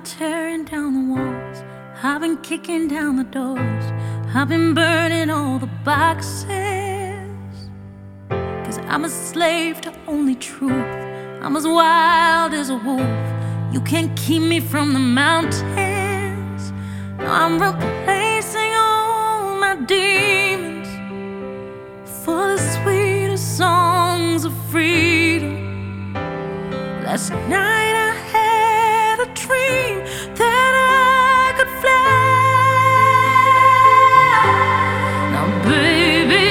tearing down the walls, I've been kicking down the doors, I've been burning all the boxes. 'Cause I'm a slave to only truth, I'm as wild as a wolf. You can't keep me from the mountains. No, I'm replacing all my demons for the sweetest songs of freedom. Last night I had a dream that I could fly. Now baby,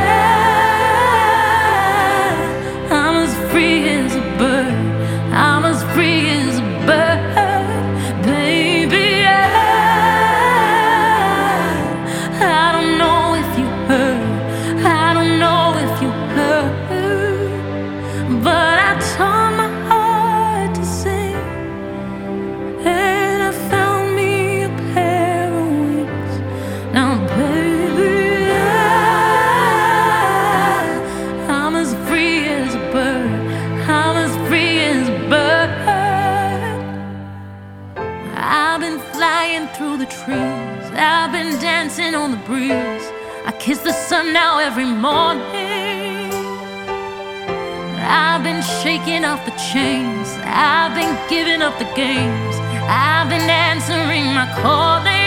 I'm as free as a bird, I'm as free as a bird. Baby, I don't know if you heard, I don't know if you heard, but I taught my heart to sing, and I found me a pair of wings. Now baby, I'm as free as a bird, I'm as free as a bird. I've been flying through the trees, I've been dancing on the breeze. I kiss the sun now every morning. I've been shaking off the chains, I've been giving up the games, I've been answering my calling.